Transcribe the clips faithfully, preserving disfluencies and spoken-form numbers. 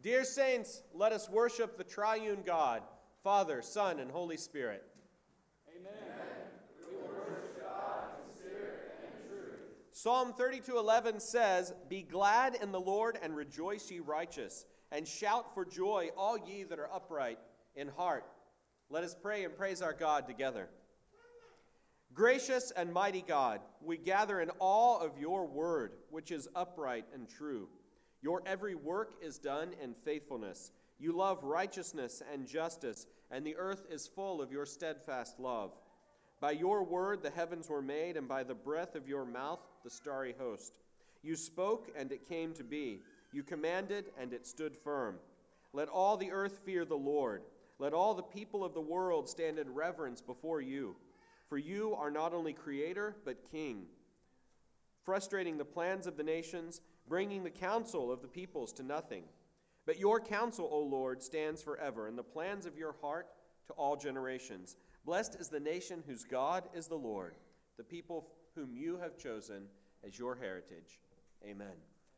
Dear saints, let us worship the triune God, Father, Son, and Holy Spirit. Amen. We will worship God in spirit and truth. Psalm thirty-two eleven says, Be glad in the Lord and rejoice, ye righteous, and shout for joy, all ye that are upright in heart. Let us pray and praise our God together. Gracious and mighty God, we gather in awe of your word, which is upright and true. Your every work is done in faithfulness. You love righteousness and justice, and the earth is full of your steadfast love. By your word the heavens were made, and by the breath of your mouth the starry host. You spoke, and it came to be. You commanded, and it stood firm. Let all the earth fear the Lord. Let all the people of the world stand in reverence before you. For you are not only creator, but king, frustrating the plans of the nations, bringing the counsel of the peoples to nothing. But your counsel, O Lord, stands forever, and the plans of your heart to all generations. Blessed is the nation whose God is the Lord, the people whom you have chosen as your heritage. Amen.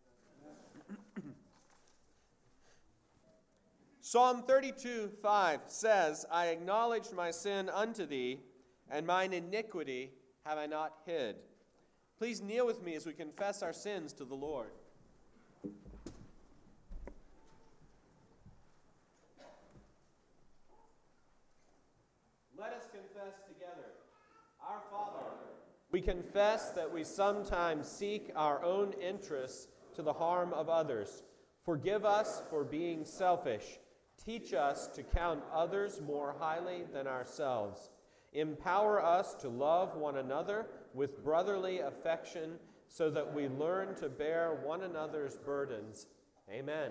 Psalm thirty-two five says, I acknowledged my sin unto thee, and mine iniquity have I not hid. Please kneel with me as we confess our sins to the Lord. Let us confess together. Our Father, we confess that we sometimes seek our own interests to the harm of others. Forgive us for being selfish. Teach us to count others more highly than ourselves. Empower us to love one another with brotherly affection so that we learn to bear one another's burdens. Amen.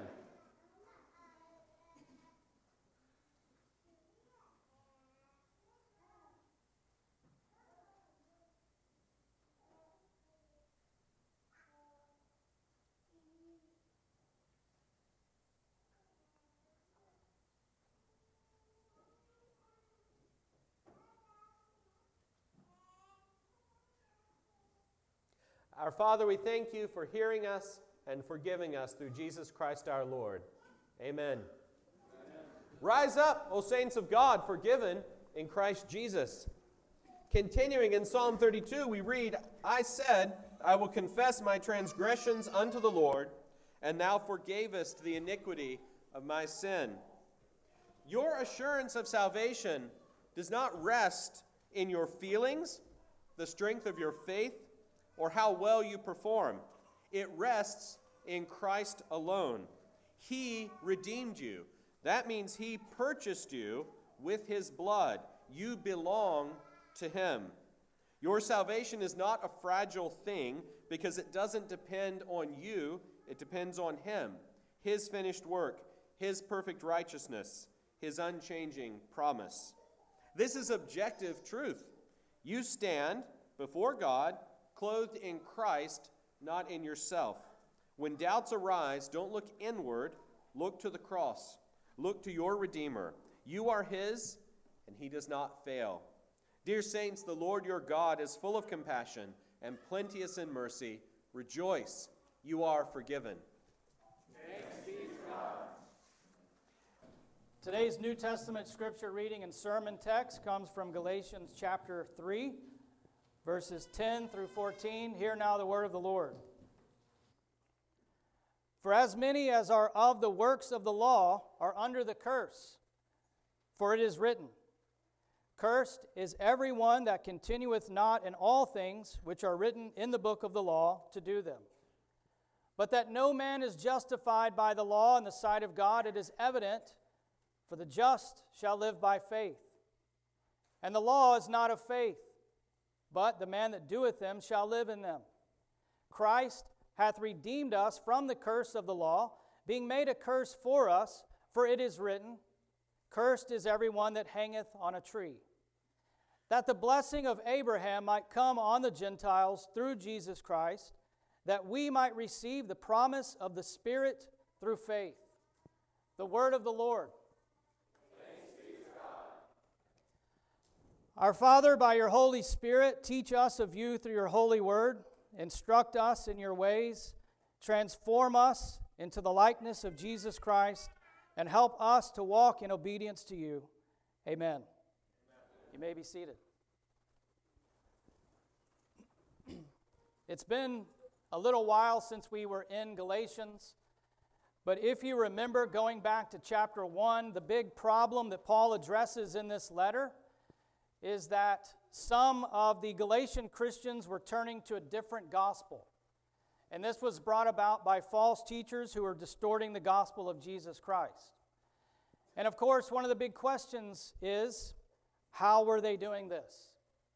Our Father, we thank you for hearing us and forgiving us through Jesus Christ our Lord. Amen. Amen. Rise up, O saints of God, forgiven in Christ Jesus. Continuing in Psalm thirty-two, we read, I said, I will confess my transgressions unto the Lord, and thou forgavest the iniquity of my sin. Your assurance of salvation does not rest in your feelings, the strength of your faith, or how well you perform. It rests in Christ alone. He redeemed you. That means he purchased you with his blood. You belong to him. Your salvation is not a fragile thing because it doesn't depend on you. It depends on him, his finished work, his perfect righteousness, his unchanging promise. This is objective truth. You stand before God clothed in Christ, not in yourself. When doubts arise, don't look inward, look to the cross. Look to your Redeemer. You are his, and he does not fail. Dear saints, the Lord your God is full of compassion and plenteous in mercy. Rejoice, you are forgiven. Thanks be to God. Today's New Testament scripture reading and sermon text comes from Galatians chapter three, verses ten through fourteen. Hear now the word of the Lord. For as many as are of the works of the law are under the curse. For it is written, Cursed is every one that continueth not in all things which are written in the book of the law to do them. But that no man is justified by the law in the sight of God, it is evident, for the just shall live by faith. And the law is not of faith, but the man that doeth them shall live in them. Christ hath redeemed us from the curse of the law, being made a curse for us, for it is written, Cursed is every one that hangeth on a tree. That the blessing of Abraham might come on the Gentiles through Jesus Christ, that we might receive the promise of the Spirit through faith. The word of the Lord. Our Father, by your Holy Spirit, teach us of you through your holy word. Instruct us in your ways. Transform us into the likeness of Jesus Christ, and help us to walk in obedience to you. Amen. Amen. You may be seated. It's been a little while since we were in Galatians, but if you remember going back to chapter one, the big problem that Paul addresses in this letter is that some of the Galatian Christians were turning to a different gospel. And this was brought about by false teachers who were distorting the gospel of Jesus Christ. And of course, one of the big questions is, how were they doing this?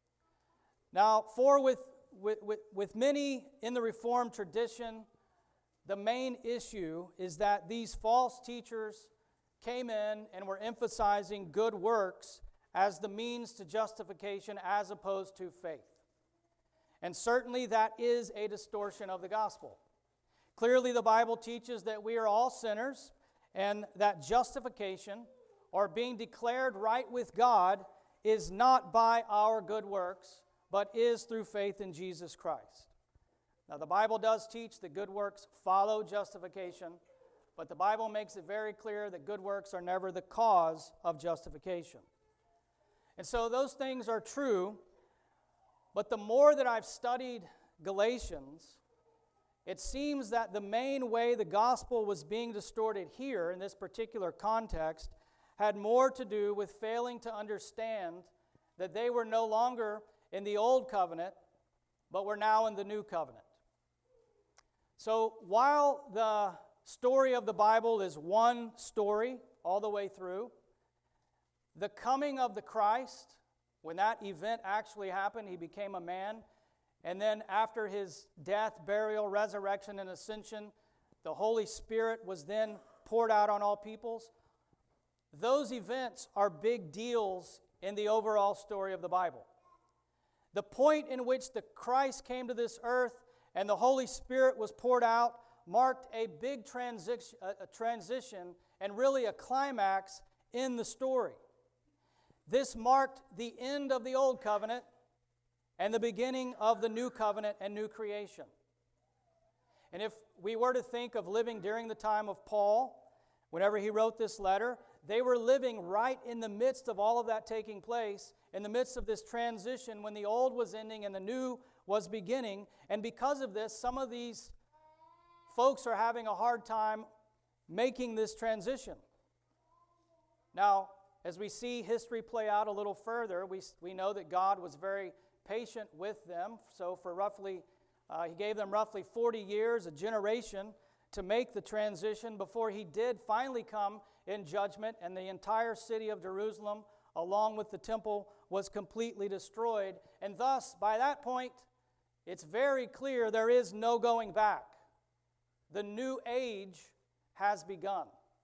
Now, for with, with, with, with many in the Reformed tradition, the main issue is that these false teachers came in and were emphasizing good works as the means to justification as opposed to faith. And certainly that is a distortion of the gospel. Clearly the Bible teaches that we are all sinners and that justification, or being declared right with God, is not by our good works, but is through faith in Jesus Christ. Now the Bible does teach that good works follow justification, but the Bible makes it very clear that good works are never the cause of justification. And so those things are true. But the more that I've studied Galatians, it seems that the main way the gospel was being distorted here in this particular context had more to do with failing to understand that they were no longer in the old covenant, but were now in the new covenant. So while the story of the Bible is one story all the way through, the coming of the Christ, when that event actually happened, he became a man, and then after his death, burial, resurrection, and ascension, the Holy Spirit was then poured out on all peoples. Those events are big deals in the overall story of the Bible. The point in which the Christ came to this earth and the Holy Spirit was poured out marked a big transition, a transition and really a climax in the story. This marked the end of the Old Covenant and the beginning of the New Covenant and new creation. And if we were to think of living during the time of Paul, whenever he wrote this letter, they were living right in the midst of all of that taking place, in the midst of this transition when the old was ending and the new was beginning. And because of this, some of these folks are having a hard time making this transition. Now, as we see history play out a little further, we, we know that God was very patient with them. So for roughly, uh, he gave them roughly forty years, a generation, to make the transition before he did finally come in judgment, and the entire city of Jerusalem, along with the temple, was completely destroyed. And thus, by that point, it's very clear there is no going back. The new age has begun.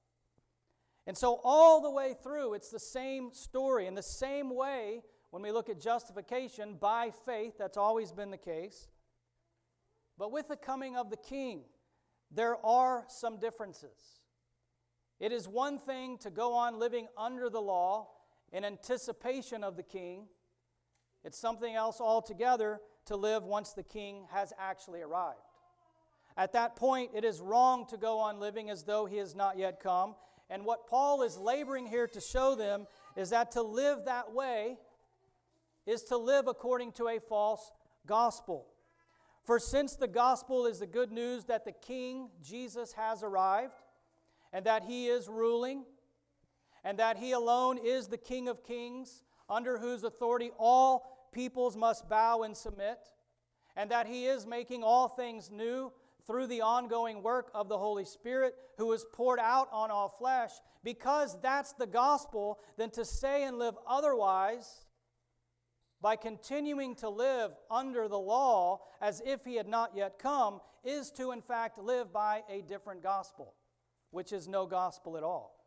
And so all the way through, it's the same story. In the same way, when we look at justification by faith, that's always been the case. But with the coming of the King, there are some differences. It is one thing to go on living under the law in anticipation of the King. It's something else altogether to live once the King has actually arrived. At that point, it is wrong to go on living as though he has not yet come. And what Paul is laboring here to show them is that to live that way is to live according to a false gospel. For since the gospel is the good news that the King, Jesus, has arrived, and that he is ruling, and that he alone is the King of kings, under whose authority all peoples must bow and submit, and that he is making all things new through the ongoing work of the Holy Spirit, who is poured out on all flesh, because that's the gospel, then to say and live otherwise, by continuing to live under the law as if he had not yet come, is to in fact live by a different gospel, which is no gospel at all.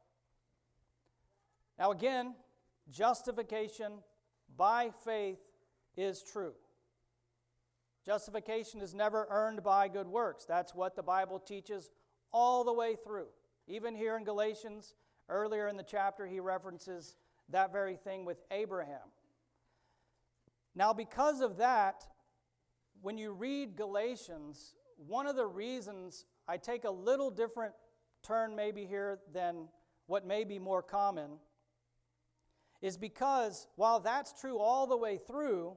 Now again, justification by faith is true. Justification is never earned by good works. That's what the Bible teaches all the way through. Even here in Galatians, earlier in the chapter, he references that very thing with Abraham. Now, because of that, when you read Galatians, one of the reasons I take a little different turn maybe here than what may be more common is because while that's true all the way through,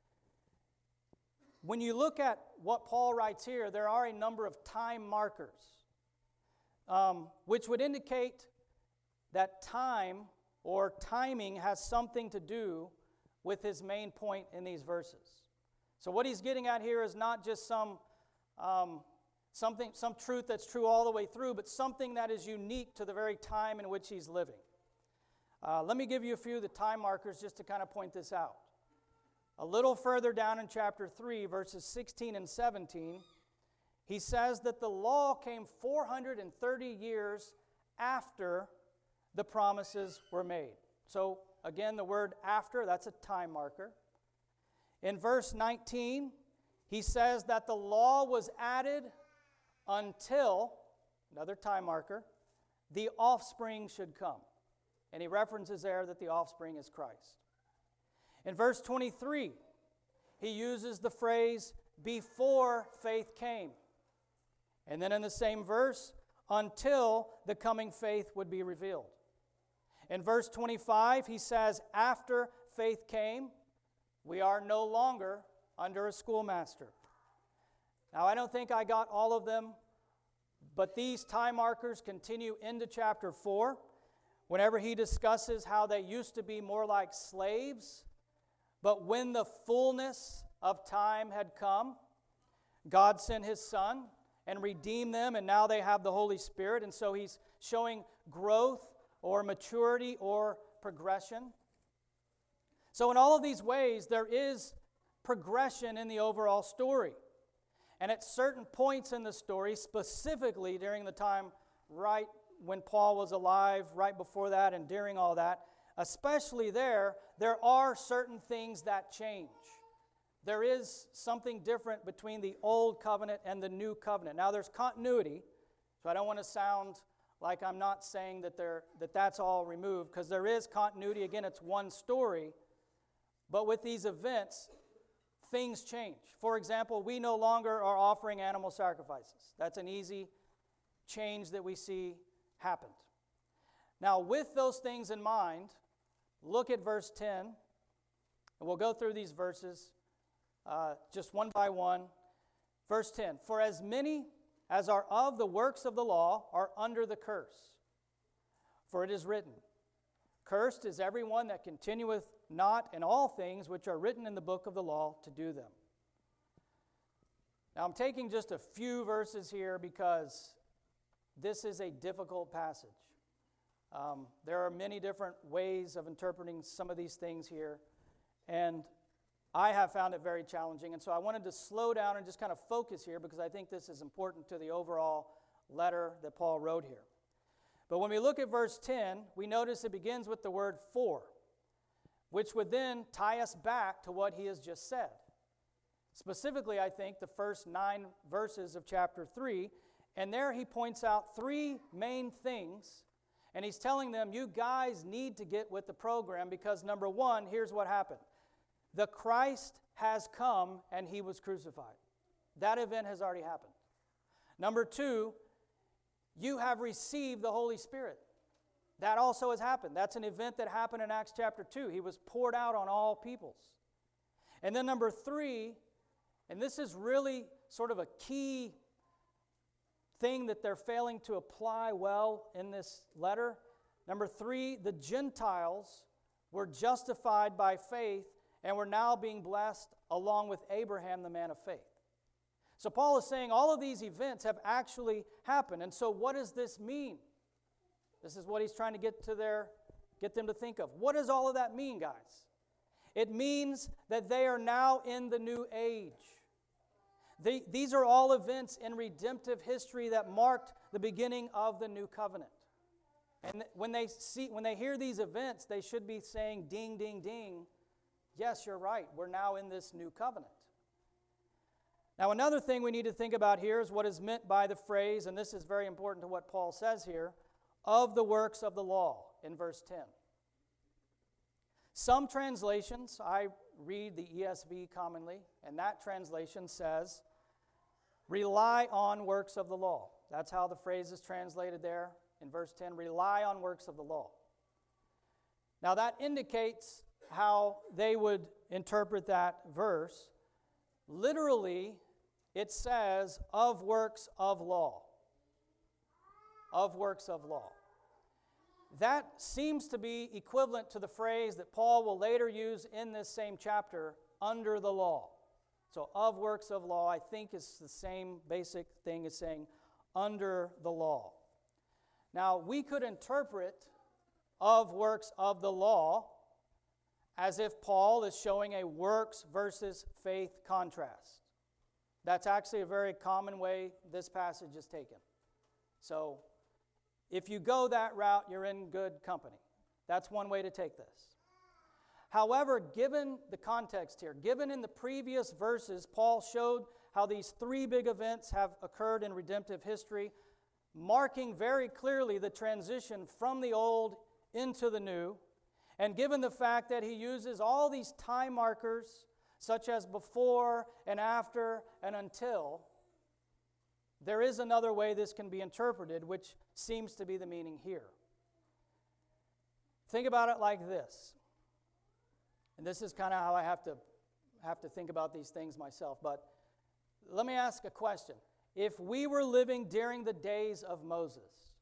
when you look at what Paul writes here, there are a number of time markers, um, which would indicate that time or timing has something to do with his main point in these verses. So what he's getting at here is not just some um, something, some truth that's true all the way through, but something that is unique to the very time in which he's living. Uh, let me give you a few of the time markers just to kind of point this out. A little further down in chapter three, verses sixteen and seventeen, he says that the law came four hundred thirty years after the promises were made. So, again, the word after, that's a time marker. In verse nineteen, he says that the law was added until, another time marker, the offspring should come. And he references there that the offspring is Christ. In verse twenty-three, he uses the phrase, before faith came. And then in the same verse, until the coming faith would be revealed. In verse twenty-five, he says, after faith came, we are no longer under a schoolmaster. Now, I don't think I got all of them, but these time markers continue into chapter four, whenever he discusses how they used to be more like slaves, but when the fullness of time had come, God sent his Son and redeemed them, and now they have the Holy Spirit, and so he's showing growth or maturity or progression. So in all of these ways, there is progression in the overall story. And at certain points in the story, specifically during the time right when Paul was alive, right before that and during all that, especially there, there are certain things that change. There is something different between the old covenant and the new covenant. Now there's continuity, so I don't want to sound like I'm not saying that there that that's all removed, because there is continuity. Again, it's one story. But with these events, things change. For example, we no longer are offering animal sacrifices. That's an easy change that we see happened. Now, with those things in mind, look at verse ten, and we'll go through these verses uh, just one by one. Verse ten, for as many as are of the works of the law are under the curse. For it is written, cursed is everyone that continueth not in all things which are written in the book of the law to do them. Now I'm taking just a few verses here because this is a difficult passage. Um, there are many different ways of interpreting some of these things here, and I have found it very challenging, and so I wanted to slow down and just kind of focus here because I think this is important to the overall letter that Paul wrote here. But when we look at verse ten, we notice it begins with the word for, which would then tie us back to what he has just said. Specifically, I think, the first nine verses of chapter three, and there he points out three main things, and he's telling them, you guys need to get with the program because, number one, here's what happened. The Christ has come and he was crucified. That event has already happened. Number two, you have received the Holy Spirit. That also has happened. That's an event that happened in Acts chapter two. He was poured out on all peoples. And then number three, and this is really sort of a key thing that they're failing to apply well in this letter. Number three, the Gentiles were justified by faith and were now being blessed along with Abraham, the man of faith. So Paul is saying all of these events have actually happened. And so what does this mean? This is what he's trying to get to their, get them to think of. What does all of that mean, guys? It means that they are now in the new age. They, these are all events in redemptive history that marked the beginning of the new covenant. And when they see, when they hear these events, they should be saying, ding, ding, ding, yes, you're right, we're now in this new covenant. Now, another thing we need to think about here is what is meant by the phrase, and this is very important to what Paul says here, of the works of the law in verse ten. Some translations, I read the E S V commonly, and that translation says, rely on works of the law. That's how the phrase is translated there in verse ten, rely on works of the law. Now that indicates how they would interpret that verse. Literally, it says, of works of law. Of works of law. That seems to be equivalent to the phrase that Paul will later use in this same chapter, under the law. So, of works of law, I think is the same basic thing as saying, under the law. Now, we could interpret of works of the law as if Paul is showing a works versus faith contrast. That's actually a very common way this passage is taken. So, if you go that route, you're in good company. That's one way to take this. However, given the context here, given in the previous verses, Paul showed how these three big events have occurred in redemptive history, marking very clearly the transition from the old into the new, and given the fact that he uses all these time markers, such as before and after and until, there is another way this can be interpreted, which seems to be the meaning here. Think about it like this. And this is kind of how I have to have to think about these things myself. But let me ask a question. If we were living during the days of Moses,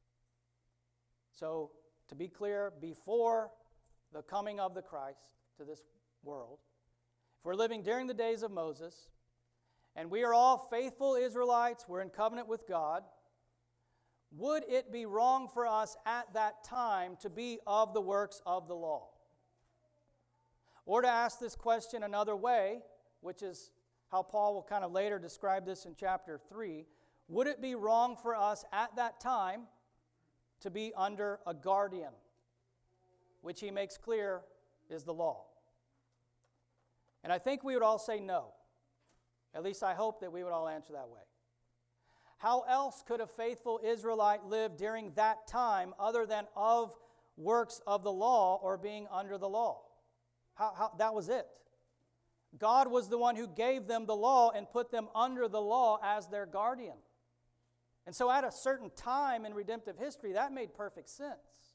so to be clear, before the coming of the Christ to this world, if we're living during the days of Moses, and we are all faithful Israelites, we're in covenant with God, would it be wrong for us at that time to be of the works of the law? Or to ask this question another way, which is how Paul will kind of later describe this in chapter three, would it be wrong for us at that time to be under a guardian, which he makes clear is the law? And I think we would all say no. At least I hope that we would all answer that way. How else could a faithful Israelite live during that time other than of works of the law or being under the law? How, how, that was it. God was the one who gave them the law and put them under the law as their guardian. And so at a certain time in redemptive history, that made perfect sense.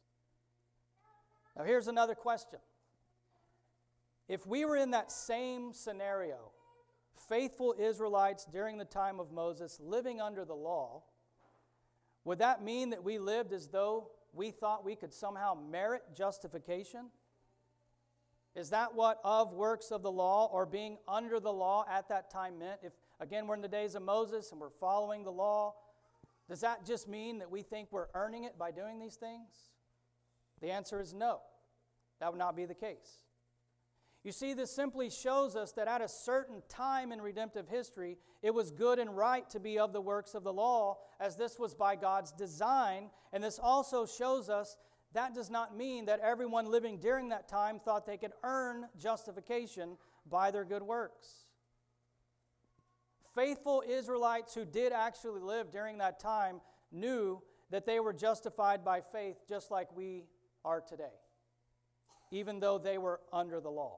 Now here's another question. If we were in that same scenario, faithful Israelites during the time of Moses living under the law, would that mean that we lived as though we thought we could somehow merit justification? Is that what of works of the law or being under the law at that time meant? If, again, we're in the days of Moses and we're following the law, does that just mean that we think we're earning it by doing these things? The answer is no. That would not be the case. You see, this simply shows us that at a certain time in redemptive history, it was good and right to be of the works of the law, as this was by God's design. And this also shows us that does not mean that everyone living during that time thought they could earn justification by their good works. Faithful Israelites who did actually live during that time knew that they were justified by faith just like we are today, even though they were under the law.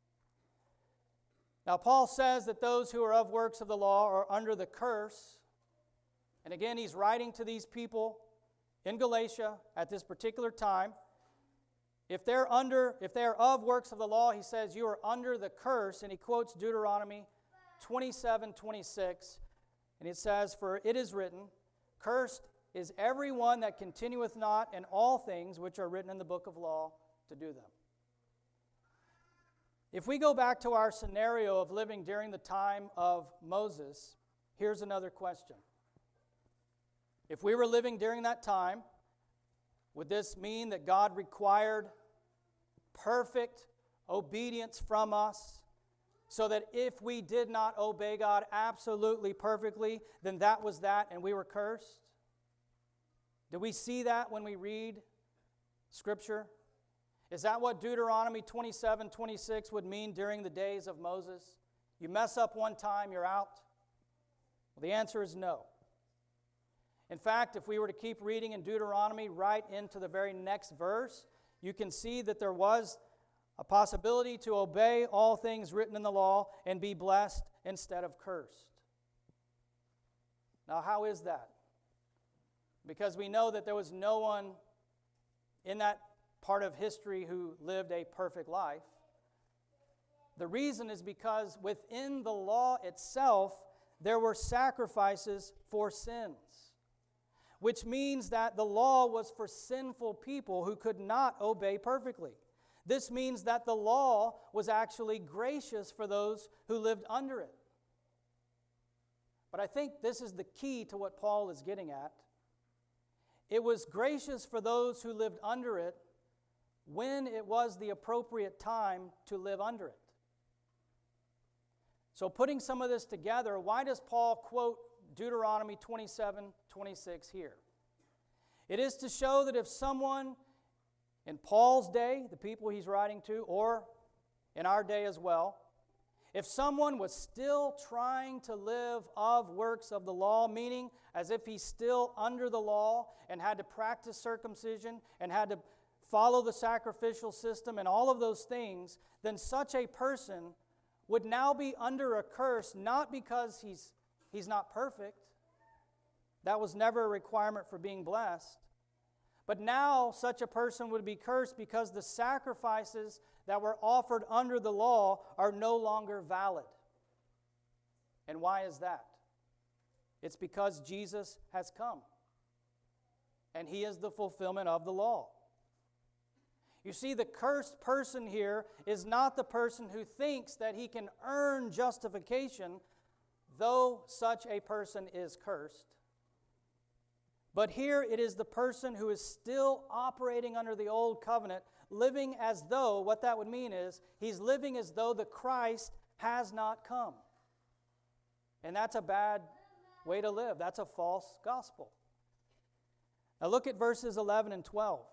Now, Paul says that those who are of works of the law are under the curse. And again, he's writing to these people in Galatia at this particular time. If they're under, if they are of works of the law, he says, you are under the curse. And he quotes Deuteronomy twenty-seven twenty-six. And it says, for it is written, cursed is everyone that continueth not in all things which are written in the book of law to do them. If we go back to our scenario of living during the time of Moses, here's another question. If we were living during that time, would this mean that God required perfect obedience from us, so that if we did not obey God absolutely perfectly, then that was that and we were cursed? Do we see that when we read Scripture? Is that what Deuteronomy twenty-seven twenty-six would mean during the days of Moses? You mess up one time, you're out? Well, the answer is no. In fact, if we were to keep reading in Deuteronomy right into the very next verse, you can see that there was a possibility to obey all things written in the law and be blessed instead of cursed. Now, how is that? because we know that there was no one in that part of history who lived a perfect life. The reason is because within the law itself, there were sacrifices for sins, which means that the law was for sinful people who could not obey perfectly. This means that the law was actually gracious for those who lived under it. But I think this is the key to what Paul is getting at. It was gracious for those who lived under it when it was the appropriate time to live under it. So putting some of this together, why does Paul quote Deuteronomy twenty-seven twenty-six here? It is to show that if someone in Paul's day, the people he's writing to, or in our day as well, if someone was still trying to live of works of the law, meaning as if he's still under the law and had to practice circumcision and had to follow the sacrificial system and all of those things, then such a person would now be under a curse, not because he's, he's not perfect. That was never a requirement for being blessed. But now such a person would be cursed because the sacrifices that were offered under the law are no longer valid. And why is that? It's because Jesus has come, and he is the fulfillment of the law. You see, the cursed person here is not the person who thinks that he can earn justification, though such a person is cursed. But here it is the person who is still operating under the old covenant, living as though, what that would mean is, he's living as though the Christ has not come. And that's a bad way to live. That's a false gospel. Now look at verses eleven and twelve.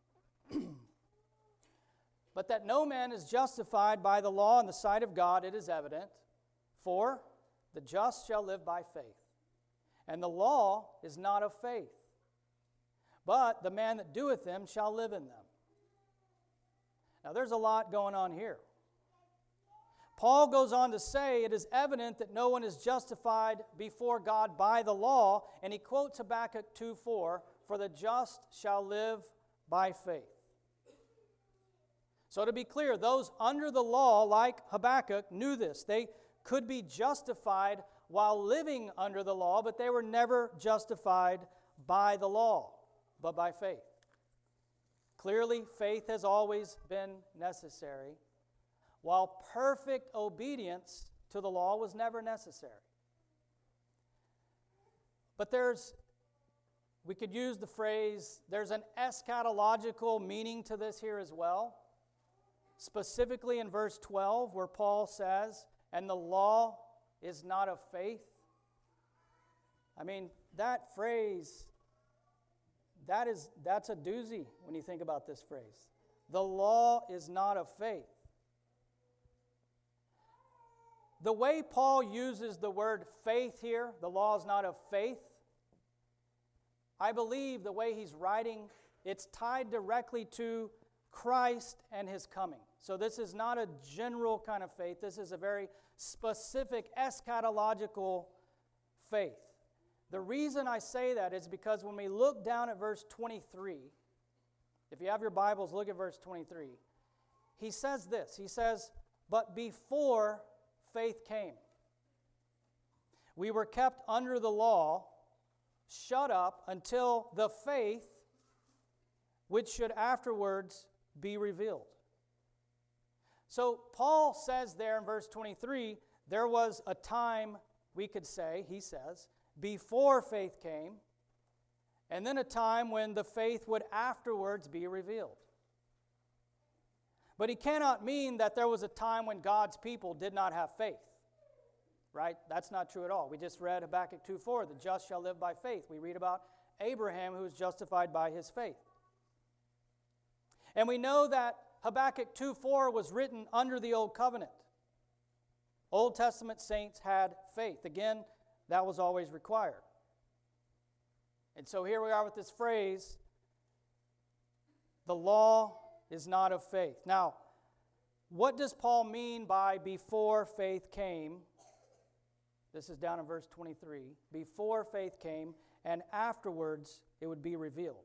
But that no man is justified by the law in the sight of God, it is evident, for the just shall live by faith. And the law is not of faith, but the man that doeth them shall live in them. Now there's a lot going on here. Paul goes on to say it is evident that no one is justified before God by the law, and he quotes Habakkuk two four, for the just shall live by faith. So to be clear, those under the law, like Habakkuk, knew this. They could be justified while living under the law, but they were never justified by the law, but by faith. Clearly, faith has always been necessary, while perfect obedience to the law was never necessary. But there's, we could use the phrase, there's an eschatological meaning to this here as well. Specifically in verse twelve, where Paul says, and the law is not of faith. I mean, that phrase, that is, that's a doozy when you think about this phrase. The law is not of faith. The way Paul uses the word faith here, the law is not of faith, I believe the way he's writing, it's tied directly to Christ and his coming. So this is not a general kind of faith. This is a very specific eschatological faith. The reason I say that is because when we look down at verse twenty-three, if you have your Bibles, look at verse twenty-three. He says this. He says, but before faith came, we were kept under the law, shut up until the faith which should afterwards be revealed. So Paul says there in verse twenty-three, there was a time, we could say, he says, before faith came, and then a time when the faith would afterwards be revealed. But he cannot mean that there was a time when God's people did not have faith, right? That's not true at all. We just read Habakkuk two four, the just shall live by faith. We read about Abraham who was justified by his faith. And we know that Habakkuk two four was written under the Old Covenant. Old Testament saints had faith. Again, that was always required. And so here we are with this phrase, the law is not of faith. Now, what does Paul mean by before faith came? This is down in verse twenty-three. Before faith came, and afterwards it would be revealed?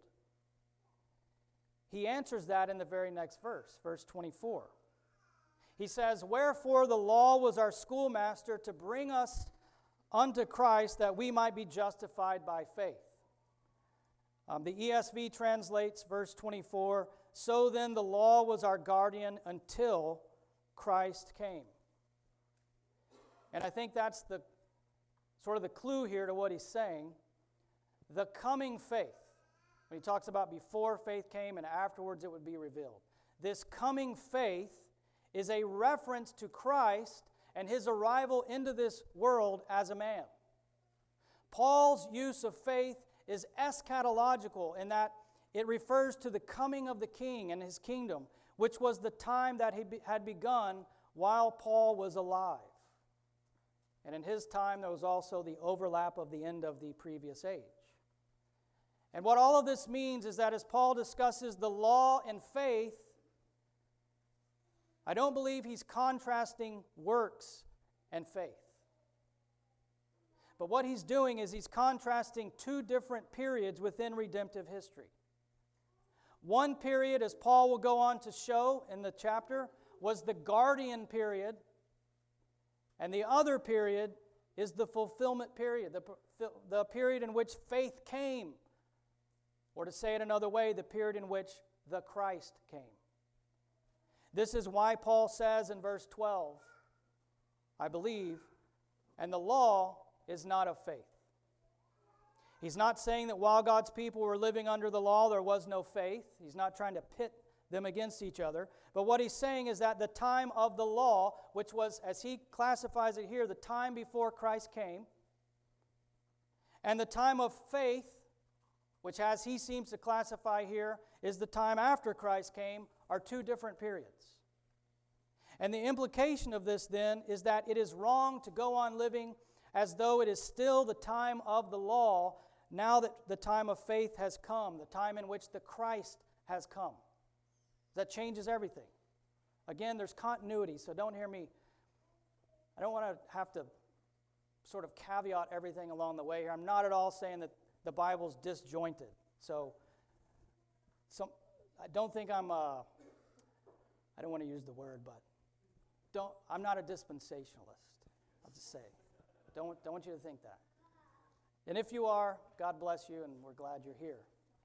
He answers that in the very next verse, verse twenty-four. He says, "Wherefore the law was our schoolmaster to bring us unto Christ, that we might be justified by faith." Um, the E S V translates verse twenty-four, "So then the law was our guardian until Christ came." And I think that's the sort of the clue here to what he's saying. The coming faith. When he talks about before faith came and afterwards it would be revealed. This coming faith is a reference to Christ and his arrival into this world as a man. Paul's use of faith is eschatological in that it refers to the coming of the king and his kingdom, which was the time that he had begun while Paul was alive. And in his time, there was also the overlap of the end of the previous age. And what all of this means is that as Paul discusses the law and faith, I don't believe he's contrasting works and faith. But what he's doing is he's contrasting two different periods within redemptive history. One period, as Paul will go on to show in the chapter, was the guardian period, and the other period is the fulfillment period, the, the period in which faith came, or to say it another way, the period in which the Christ came. This is why Paul says in verse twelve, I believe, and the law is not of faith. He's not saying that while God's people were living under the law, there was no faith. He's not trying to pit them against each other. But what he's saying is that the time of the law, which was, as he classifies it here, the time before Christ came, and the time of faith, which as he seems to classify here, is the time after Christ came, are two different periods. And the implication of this then is that it is wrong to go on living as though it is still the time of the law, now that the time of faith has come, the time in which the Christ has come. That changes everything. Again, there's continuity, so don't hear me. I don't want to have to sort of caveat everything along the way here. I'm not at all saying that the Bible's disjointed. So, some, I don't think I'm, uh, I don't want to use the word, but don't. I'm not a dispensationalist. I'll just say. Don't, don't want you to think that. And if you are, God bless you, and we're glad you're here.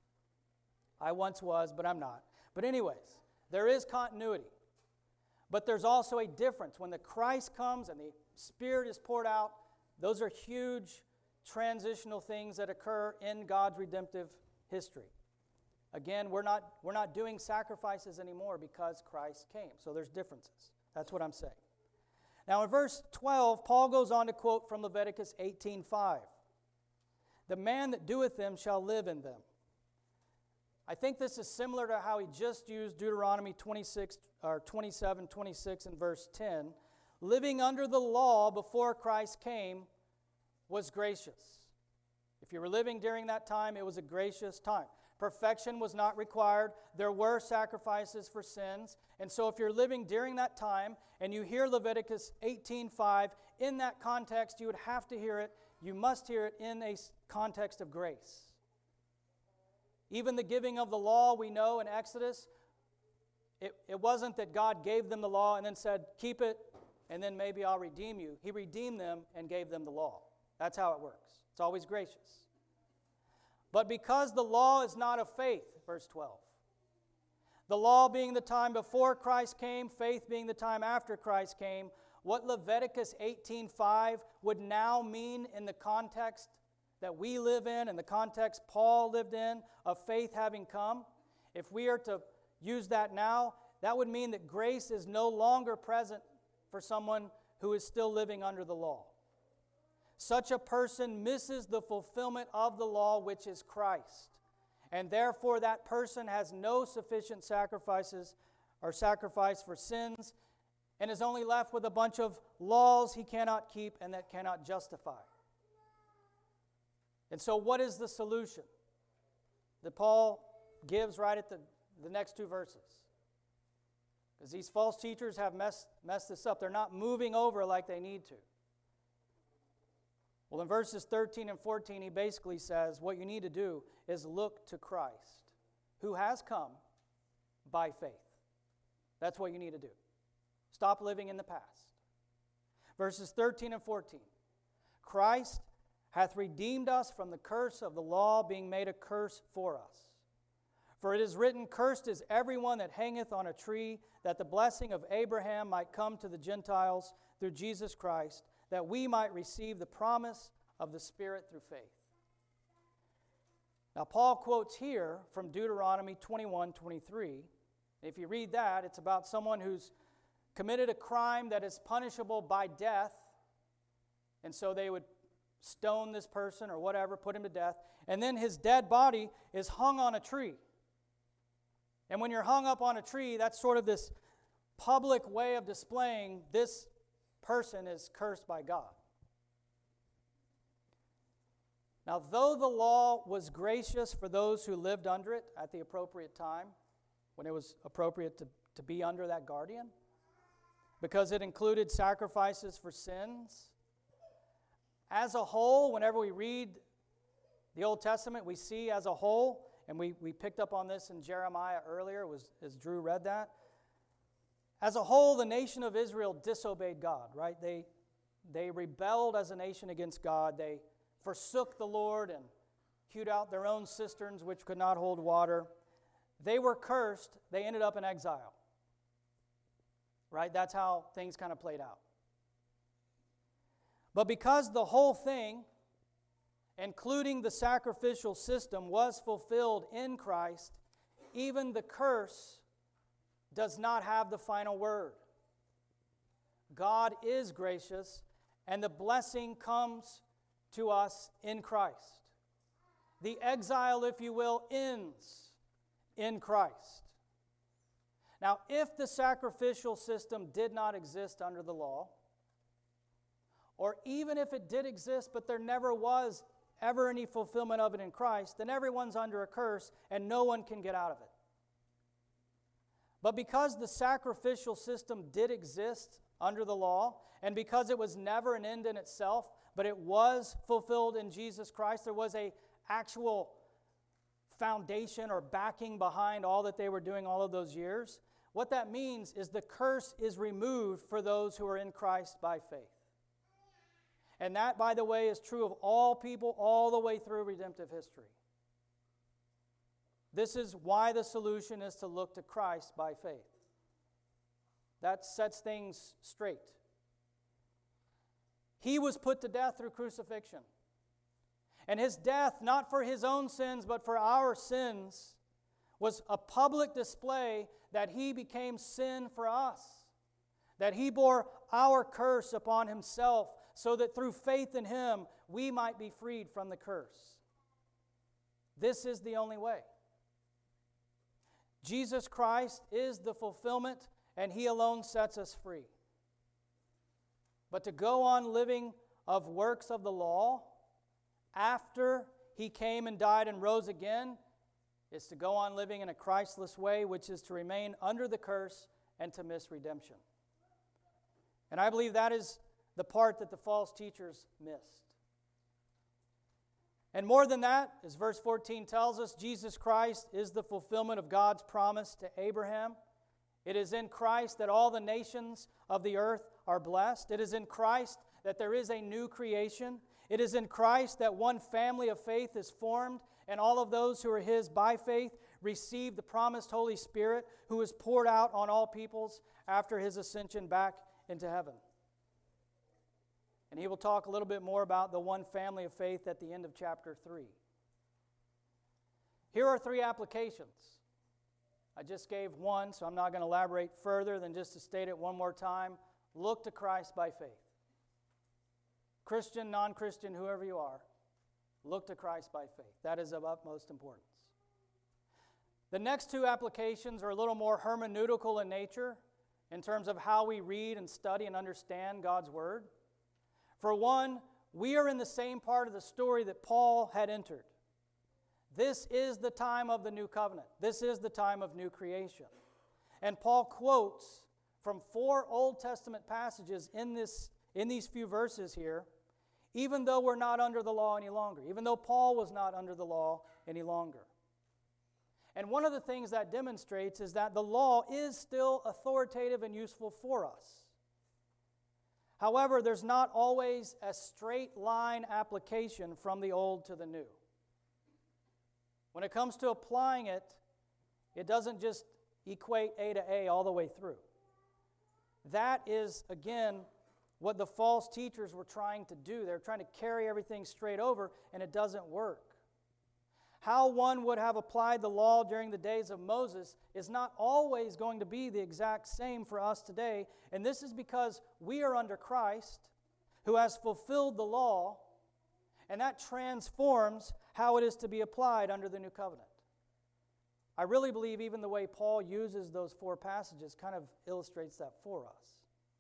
I once was, but I'm not. But anyways, there is continuity. But there's also a difference. When the Christ comes and the Spirit is poured out, those are huge transitional things that occur in God's redemptive history. Again, we're not, we're not doing sacrifices anymore because Christ came. So there's differences. That's what I'm saying. Now in verse twelve, Paul goes on to quote from Leviticus eighteen five. The man that doeth them shall live in them. I think this is similar to how he just used Deuteronomy twenty-six or twenty-seven, twenty-six and verse ten. Living under the law before Christ came was gracious. If you were living during that time, it was a gracious time. Perfection was not required. There were sacrifices for sins. And so if you're living during that time and you hear Leviticus eighteen five, in that context, you would have to hear it. You must hear it in a context of grace. Even the giving of the law, we know in Exodus, it, it wasn't that God gave them the law and then said, keep it, and then maybe I'll redeem you. He redeemed them and gave them the law. That's how it works. It's always gracious. But because the law is not of faith, verse twelve, the law being the time before Christ came, faith being the time after Christ came, what Leviticus eighteen five would now mean in the context that we live in, in the context Paul lived in, of faith having come, if we are to use that now, that would mean that grace is no longer present for someone who is still living under the law. Such a person misses the fulfillment of the law, which is Christ. And therefore that person has no sufficient sacrifices or sacrifice for sins and is only left with a bunch of laws he cannot keep and that cannot justify. And so what is the solution that Paul gives right at the, the next two verses? Because these false teachers have messed, messed this up. They're not moving over like they need to. Well, in verses thirteen and fourteen, he basically says what you need to do is look to Christ, who has come by faith. That's what you need to do. Stop living in the past. Verses thirteen and fourteen. Christ hath redeemed us from the curse of the law, being made a curse for us. For it is written, Cursed is everyone that hangeth on a tree, that the blessing of Abraham might come to the Gentiles through Jesus Christ, that we might receive the promise of the Spirit through faith. Now, Paul quotes here from Deuteronomy twenty-one twenty-three. If you read that, it's about someone who's committed a crime that is punishable by death, and so they would stone this person or whatever, put him to death, and then his dead body is hung on a tree. And when you're hung up on a tree, that's sort of this public way of displaying this person is cursed by God. Now, though the law was gracious for those who lived under it at the appropriate time, when it was appropriate to, to be under that guardian, because it included sacrifices for sins, as a whole, whenever we read the Old Testament, we see as a whole, and we, we picked up on this in Jeremiah earlier, was, as Drew read that, as a whole, the nation of Israel disobeyed God, right? They, they rebelled as a nation against God. They forsook the Lord and hewed out their own cisterns which could not hold water. They were cursed. They ended up in exile, right? That's how things kind of played out. But because the whole thing, including the sacrificial system, was fulfilled in Christ, even the curse does not have the final word. God is gracious, and the blessing comes to us in Christ. The exile, if you will, ends in Christ. Now, if the sacrificial system did not exist under the law, or even if it did exist, but there never was ever any fulfillment of it in Christ, then everyone's under a curse and no one can get out of it. But because the sacrificial system did exist under the law, and because it was never an end in itself, but it was fulfilled in Jesus Christ, there was a actual foundation or backing behind all that they were doing all of those years. What that means is the curse is removed for those who are in Christ by faith. And that, by the way, is true of all people all the way through redemptive history. This is why the solution is to look to Christ by faith. That sets things straight. He was put to death through crucifixion. And his death, not for his own sins, but for our sins, was a public display that he became sin for us. That he bore our curse upon himself, so that through faith in him, we might be freed from the curse. This is the only way. Jesus Christ is the fulfillment, and he alone sets us free. But to go on living of works of the law after he came and died and rose again is to go on living in a Christless way, which is to remain under the curse and to miss redemption. And I believe that is the part that the false teachers missed. And more than that, as verse fourteen tells us, Jesus Christ is the fulfillment of God's promise to Abraham. It is in Christ that all the nations of the earth are blessed. It is in Christ that there is a new creation. It is in Christ that one family of faith is formed, and all of those who are his by faith receive the promised Holy Spirit, who is poured out on all peoples after his ascension back into heaven. And he will talk a little bit more about the one family of faith at the end of chapter three. Here are three applications. I just gave one, so I'm not going to elaborate further than just to state it one more time. Look to Christ by faith. Christian, non-Christian, whoever you are, look to Christ by faith. That is of utmost importance. The next two applications are a little more hermeneutical in nature in terms of how we read and study and understand God's Word. For one, we are in the same part of the story that Paul had entered. This is the time of the new covenant. This is the time of new creation. And Paul quotes from four Old Testament passages in, this, in these few verses here, even though we're not under the law any longer, even though Paul was not under the law any longer. And one of the things that demonstrates is that the law is still authoritative and useful for us. However, there's not always a straight line application from the old to the new. When it comes to applying it, it doesn't just equate A to A all the way through. That is, again, what the false teachers were trying to do. They're trying to carry everything straight over, and it doesn't work. How one would have applied the law during the days of Moses is not always going to be the exact same for us today, and this is because we are under Christ, who has fulfilled the law, and that transforms how it is to be applied under the new covenant. I really believe even the way Paul uses those four passages kind of illustrates that for us.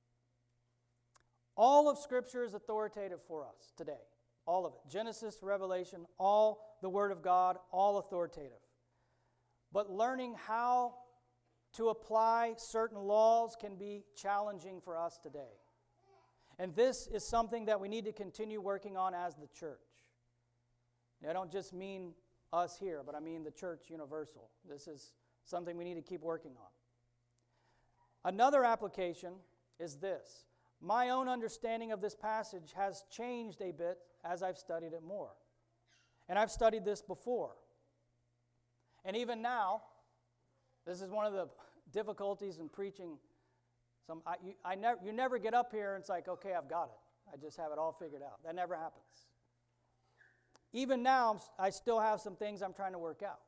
All of Scripture is authoritative for us today. All of it. Genesis to Revelation, all the Word of God, all authoritative. But learning how to apply certain laws can be challenging for us today. And this is something that we need to continue working on as the church. I don't just mean us here, but I mean the church universal. This is something we need to keep working on. Another application is this. My own understanding of this passage has changed a bit as I've studied it more. And I've studied this before. And even now, this is one of the difficulties in preaching. Some, I, you, I never, you never get up here and it's like, okay, I've got it. I just have it all figured out. That never happens. Even now, I still have some things I'm trying to work out.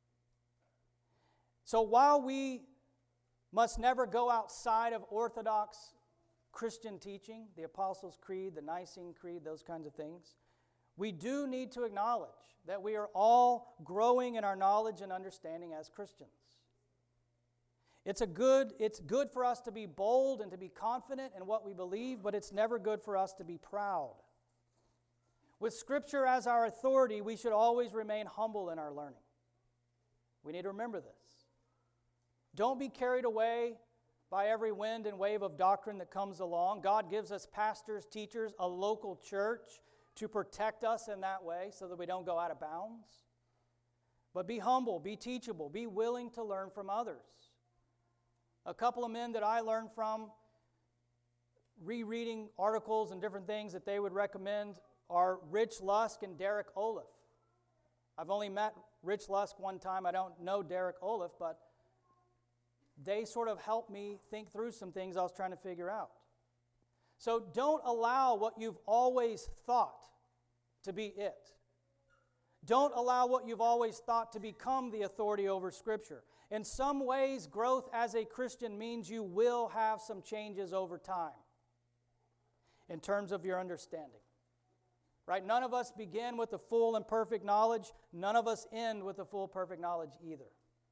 So while we must never go outside of Orthodox Christian teaching, the Apostles' Creed, the Nicene Creed, those kinds of things, we do need to acknowledge that we are all growing in our knowledge and understanding as Christians. It's a good, it's good for us to be bold and to be confident in what we believe, but it's never good for us to be proud. With Scripture as our authority, we should always remain humble in our learning. We need to remember this. Don't be carried away by every wind and wave of doctrine that comes along. God gives us pastors, teachers, a local church to protect us in that way so that we don't go out of bounds. But be humble, be teachable, be willing to learn from others. A couple of men that I learned from, rereading articles and different things that they would recommend, are Rich Lusk and Derek Olaf. I've only met Rich Lusk one time. I don't know Derek Olaf, but they sort of helped me think through some things I was trying to figure out. So don't allow what you've always thought to be it. Don't allow what you've always thought to become the authority over Scripture. In some ways, growth as a Christian means you will have some changes over time in terms of your understanding. Right? None of us begin with the full and perfect knowledge. None of us end with the full perfect knowledge either.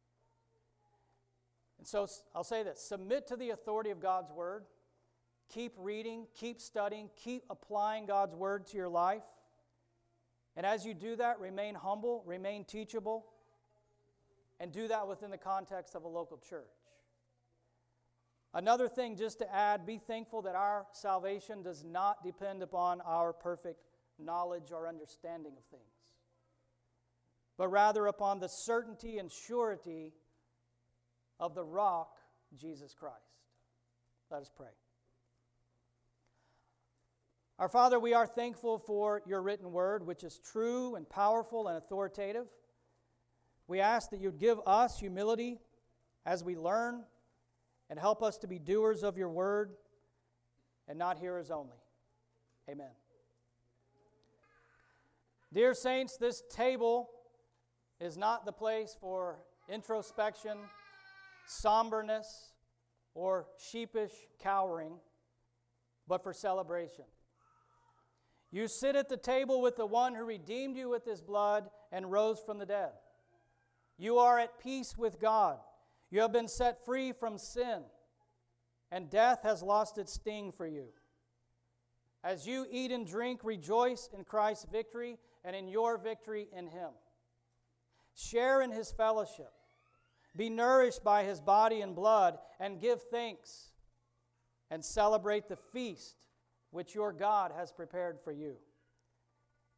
And so I'll say this. Submit to the authority of God's Word. Keep reading, keep studying, keep applying God's Word to your life. And as you do that, remain humble, remain teachable, and do that within the context of a local church. Another thing just to add, be thankful that our salvation does not depend upon our perfect knowledge or understanding of things, but rather upon the certainty and surety of the rock, Jesus Christ. Let us pray. Our Father, we are thankful for your written word, which is true and powerful and authoritative. We ask that you'd give us humility as we learn and help us to be doers of your word and not hearers only. Amen. Dear saints, this table is not the place for introspection, somberness, or sheepish cowering, but for celebration. You sit at the table with the one who redeemed you with his blood and rose from the dead. You are at peace with God. You have been set free from sin, and death has lost its sting for you. As you eat and drink, rejoice in Christ's victory and in your victory in him. Share in his fellowship. Be nourished by his body and blood, and give thanks and celebrate the feast which your God has prepared for you.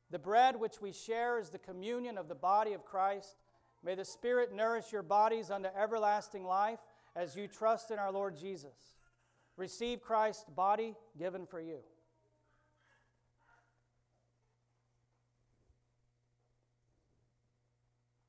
The bread which we share is the communion of the body of Christ. May the Spirit nourish your bodies unto everlasting life as you trust in our Lord Jesus. Receive Christ's body given for you.